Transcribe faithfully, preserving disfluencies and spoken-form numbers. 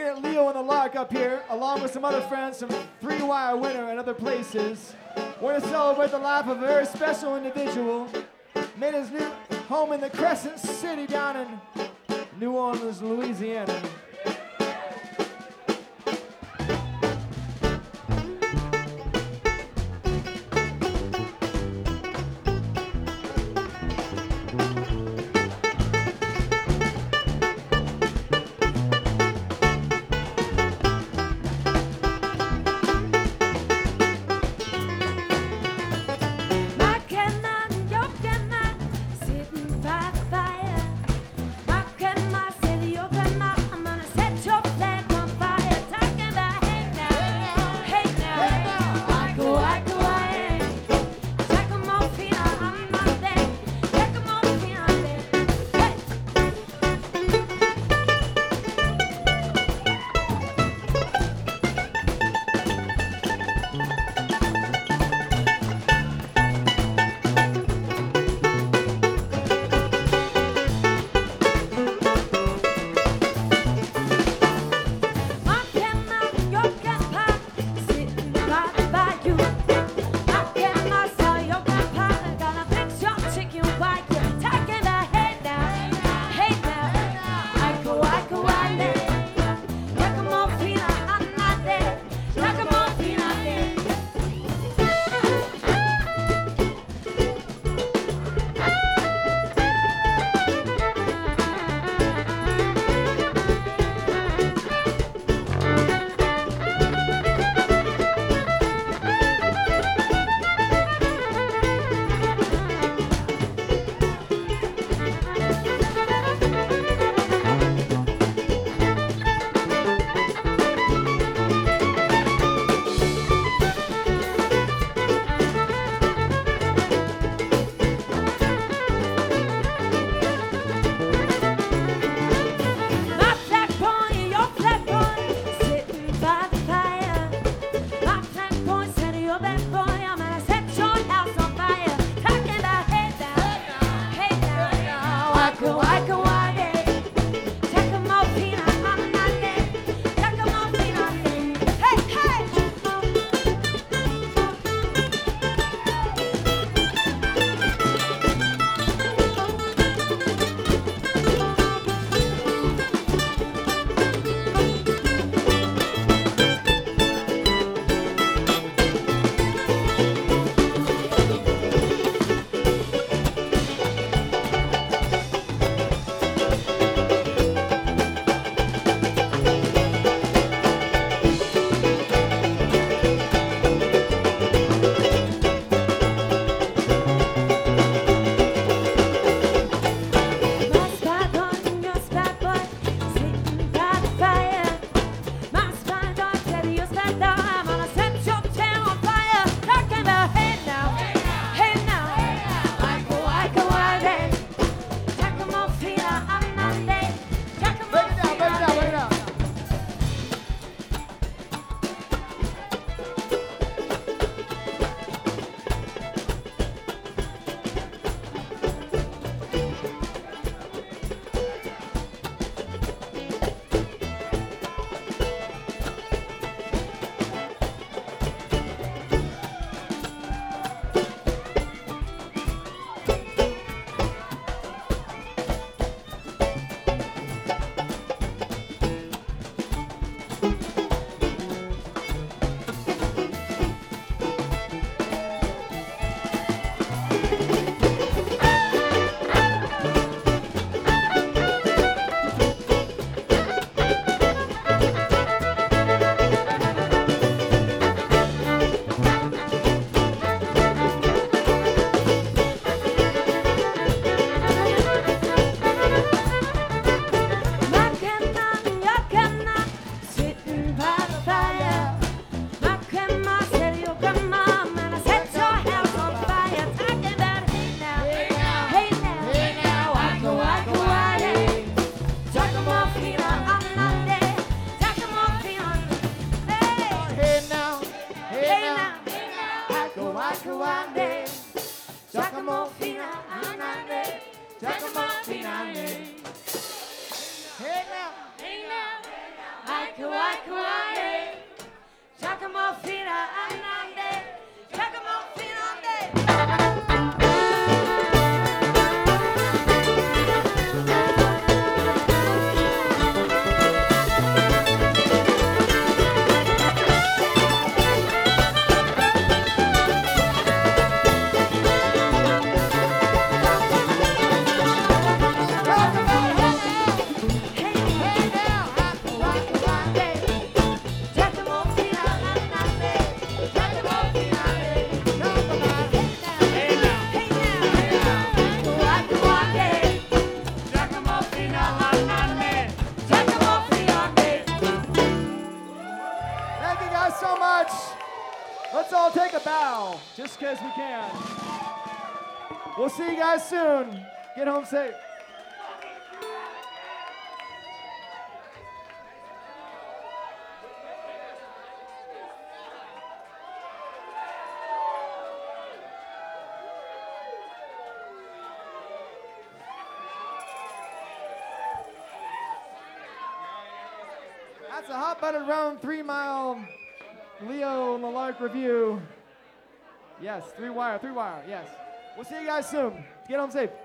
get Leo and the Lark up here, along with some other friends from Three Wire Winter and other places. We're to celebrate the life of a very special individual. Made his new home in the Crescent City down in New Orleans, Louisiana. Giacomo fino a Nande, Giacomo fino a me. Hey now. Hey now. Aiku, aiku, ane. Giacomo fino a Nande. Giacomo fino a Nande. Thank you guys so much. Let's all take a bow, just because we can. We'll see you guys soon. Get home safe. That's a hot button round three mile Leo and the Lark review. Yes, three wire, three wire, yes. We'll see you guys soon. Get home safe.